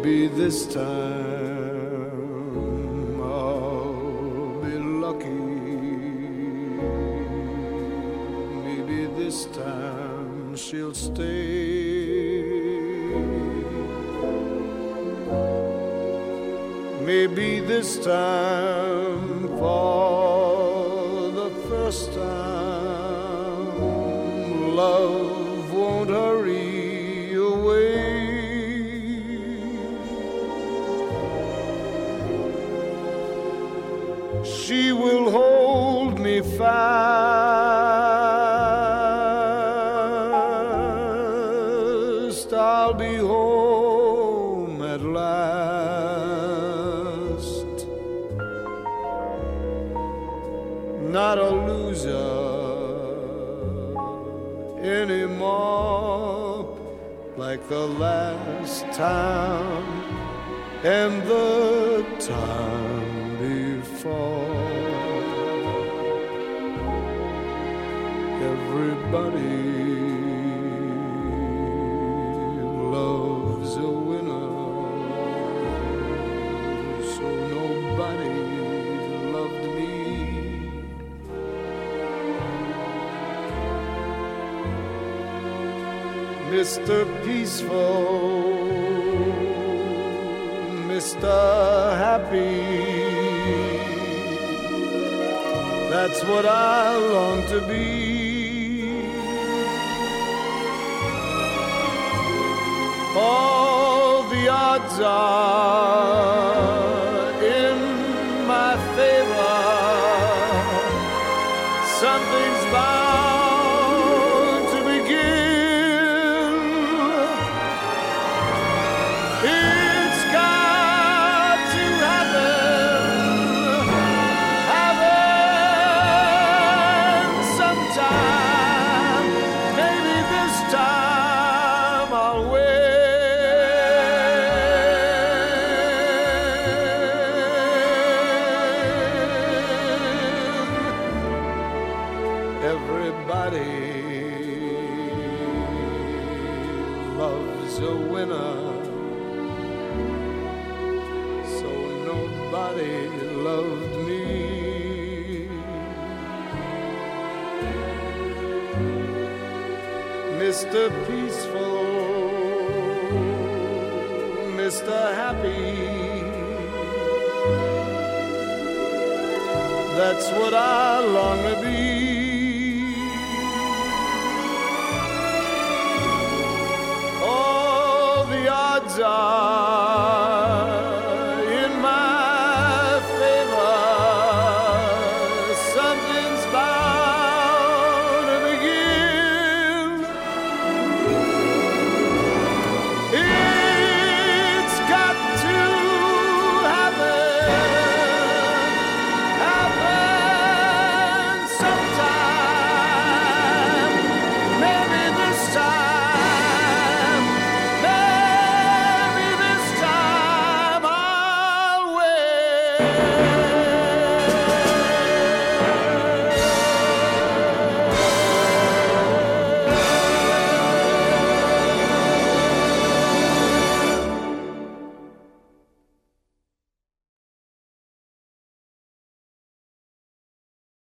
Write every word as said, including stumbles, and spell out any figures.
Maybe this time I'll be lucky. Maybe this time she'll stay. Maybe this time, for the first time, love won't hurry away. She will hold me fast. I'll be home at last. Not a loser anymore, like the last time and the time before. Everybody loves a winner, so nobody loved me. Mister Peaceful, Mister Happy, that's what I long to be. All the odds are in my favor. Something's bound to begin. It's got to happen, happen sometime. Maybe this time I'll win. Everybody loves a winner, so nobody loved me. Mister Peaceful, Mister Happy, that's what I long to be.